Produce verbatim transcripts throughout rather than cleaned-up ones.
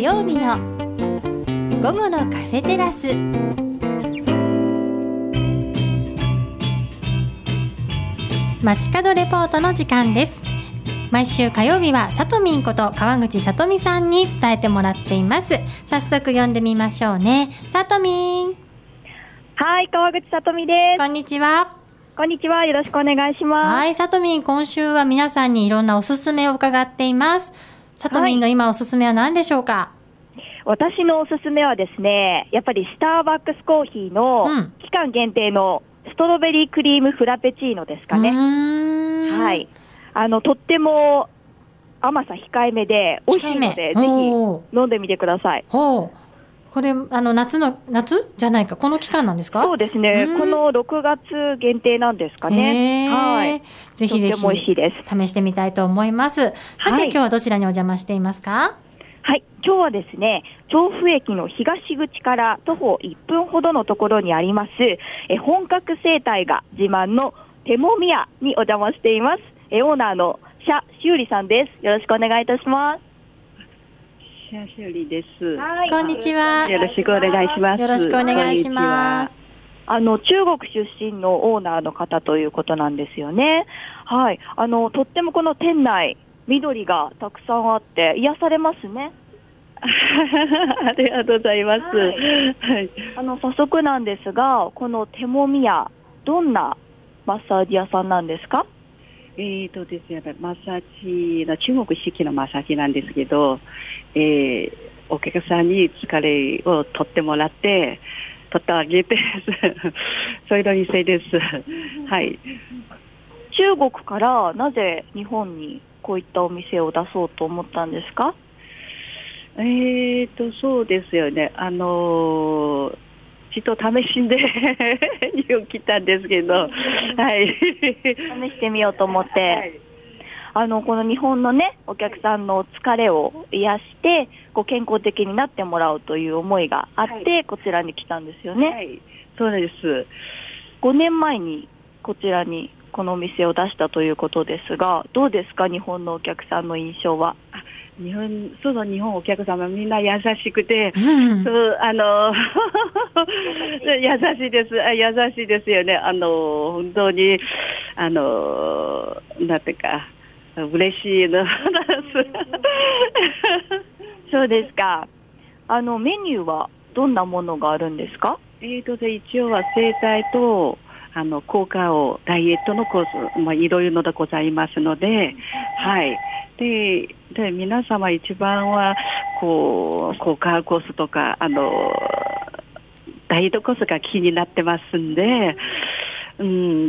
曜日の午後のカフェテラス。街角レポートの時間です。毎週火曜日はさとみんこと川口さとみさんに伝えてもらっています。早速呼んでみましょうね。さとみん。 はい、川口さとみです。 こんにちは。 こんにちは、よろしくお願いします。 はい、さとみん、今週は皆さんにいろんなおすすめを伺っています。さとみんの今おすすめは何でしょうか？はい、 私のおすすめはですね、やっぱりスターバックスコーヒーの期間限定のストロベリークリームフラペチーノですかね。 うーん、 はい、あのとっても甘さ控えめで美味しいので、ぜひ飲んでみてください。 ほう、これあの夏の夏じゃないか、この期間なんですか？ そうですね、このろくがつ限定なんですかね。はい、 ぜひぜひとっても美味しいです。 試してみたいと思います。さて、はい、今日はどちらにお邪魔していますか？ はい、今日はですね、調布駅の東口から徒歩いっぷんほどのところにありますえ本格生態が自慢の手もみ屋にお邪魔しています。えオーナーの謝しゅうりさんです。よろしくお願いいたします。 謝しゅうりです。 はい、 こんにちは。 よろしくお願いします。 よろしくお願いします。 あの中国出身のオーナーの方ということなんですよね。はい、あのとってもこの店内緑がたくさんあって癒されますね。 ありがとうございます。はいはい、あの早速なんですが、この手もみ屋、どんなマッサージ屋さんなんですか？ えーとですね、マッサージの中国式のマッサージなんですけど、えー、お客さんに疲れを取ってもらって取ってあげてそういうの店です。はい。 中国からなぜ日本にこういったお店を出そうと思ったんですか？ えーとそうですよね、あのー、ちょっと試しんで日本来たんですけど、はい、 試してみようと思って、はい、あのこの日本のねお客さんの疲れを癒してこう健康的になってもらおうという思いがあって、はい、こちらに来たんですよね。 はい、そうです。 ごねんまえにこちらにこのお店を出したということですが、どうですか、日本のお客さんの印象は？ 日本、そうそう、日本お客様みんな優しくて、 うん、 そうあの優しいです、優しいですよね。あの本当にあのなんていうか嬉しいのそうですか。あのメニューはどんなものがあるんですか？ えーとで一応は整体とあの効果をダイエットのコース、まあ、いろいろのでございますので、はい。でで皆様一番はこう効果コースとかあのダイエットコースが気になってますんで、うん、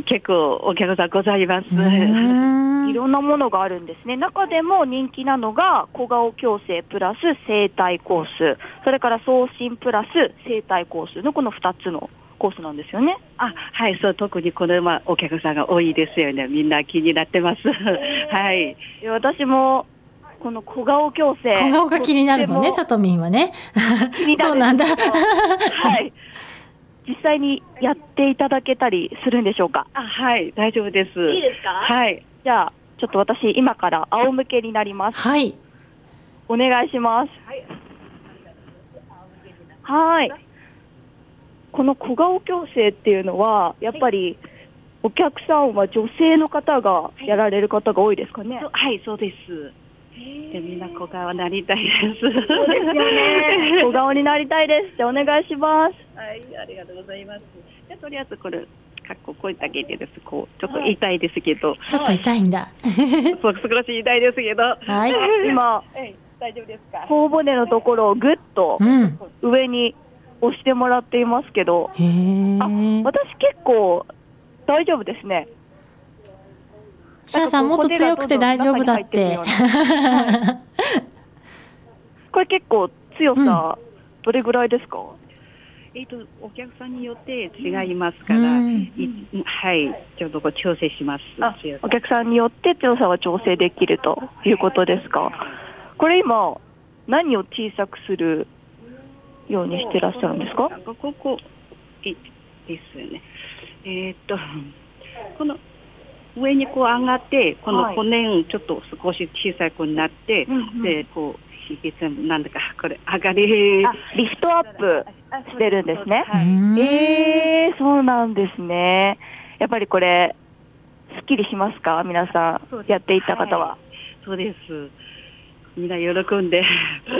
結構お客さんございます。 いろんなものがあるんですね。中でも人気なのが小顔矯正プラス整体コース、それから送信プラス整体コースのこのふたつのコースなんですよね。 あ、はい、そう、特にこれはお客さんが多いですよね。みんな気になってます。はい。 私もこの小顔矯正、 小顔が気になるのね、さとみんはね。 気になるそうなんだ。 はい。実際にやっていただけたりするんでしょうか？ あ、はい、大丈夫です。 いいですか？ はい。 じゃあちょっと私今から仰向けになります。 はい。 お願いします。はい。はい。この小顔矯正っていうのはやっぱりお客さんは女性の方がやられる方が多いですかね？ はい、はい、そうです。でみんな小顔になりたいです。 そうですよね。小顔になりたいです。じゃあお願いします。 はい、ありがとうございます。じゃとりあえずこれかっここういった芸でです。こうちょっと痛いですけど、はい、 ちょっと痛いんだ。 そう少し痛いですけど、 はい。 今、 はい、大丈夫ですか？ 頬骨のところをぐっと上に押してもらっていますけど、 うん、へあ、私結構大丈夫ですね。 シャーさんもっと強くて大丈夫だって。 はい、これ結構強さどれぐらいですか？うん、 えーと、お客さんによって違いますから、うん、はい、ちょっとこう調整します。 あ、お客さんによって強さは調整できるということですか？これ今何を小さくするようにしてらっしゃるんですか？ ここいですよね。えー、っとこの上にこう上がってこの骨ちょっと少し小さくなって、はい、でこう刺激なんだかこれ上がりあリフトアップしてるんですね。 はい、 えー、そうなんですね。やっぱりこれすっきりしますか、皆さんやっていった方は。はい、 そうです。みんな喜んで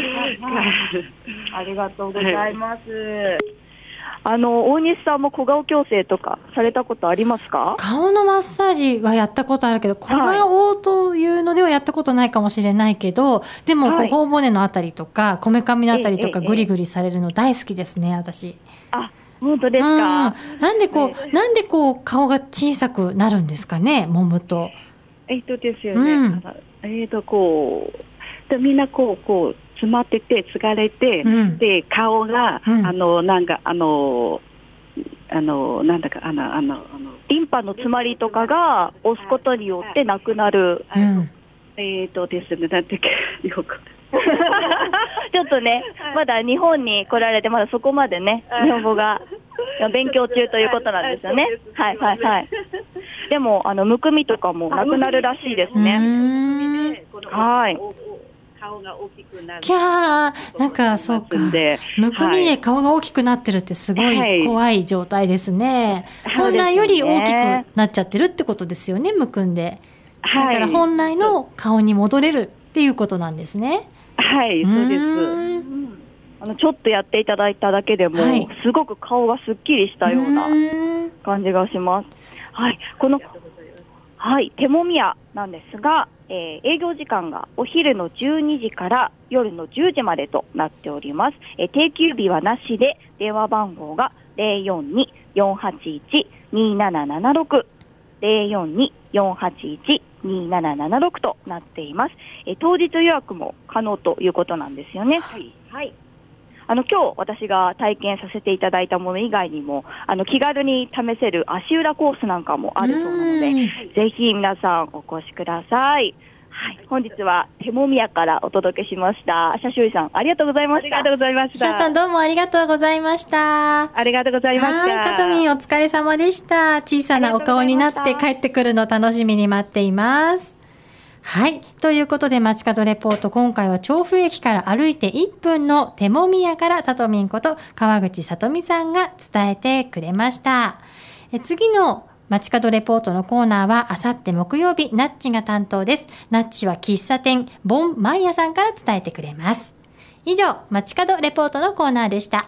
ありがとうございます。はい、あの大西さんも小顔矯正とかされたことありますか？ 顔のマッサージはやったことあるけど、小顔というのではやったことないかもしれないけど、でもこう頬骨のあたりとかこめかみのあたりとかグリグリされるの大好きですね、私。 あ、本当ですか？ うん、なんでこう、えー、なんでこう顔が小さくなるんですかね、揉むと。 えっとですよね、うん、えっとこうでみんなこうこう詰まってて疲れて、うん、で顔が、うん、あのなんかあのあのなんだかあのあのあのリンパの詰まりとかが押すことによってなくなる。 うん、えっとですね、なんてよくちょっとね、まだ日本に来られてまだそこまでね日本語が勉強中ということなんですよね。はいはいはい。でもあのむくみとかもなくなるらしいですね。はい。 顔が大きくなる。 キャー、なんかそうか。むくみで顔が大きくなってるってすごい怖い状態ですね。はい、本来より大きくなっちゃってるってことですよね、むくんで。だから本来の顔に戻れるっていうことなんですね。 はい、そうです。 あのちょっとやっていただいただけでも、はい、すごく顔がすっきりしたような感じがします。はい、このはい、手もみ屋なんですが、えー、営業時間がお昼のじゅうにじから夜のじゅうじまでとなっております。えー、定休日はなしで、電話番号が ゼロよんに よんはちいち にななななろく ゼロよんに よんはちいち にななななろくとなっています。えー、当日予約も可能ということなんですよね。はい、はい。あの今日私が体験させていただいたもの以外にも、あの気軽に試せる足裏コースなんかもあるそうなので、ぜひ皆さんお越しください。はい、本日は手もみ屋からお届けしました。シャシュリさんありがとうございました。 ありがとうございました。 シャさんどうもありがとうございました。 ありがとうございました。 さとみんお疲れ様でした。小さなお顔になって帰ってくるの楽しみに待っています。はい。ということで、街角レポート、今回は調布駅から歩いていっぷんの手もみ屋からさとみんこと川口さとみさんが伝えてくれました。え次の街角レポートのコーナーはあさって木曜日、ナッチが担当です。ナッチは喫茶店ボンマイヤさんから伝えてくれます。以上、街角レポートのコーナーでした。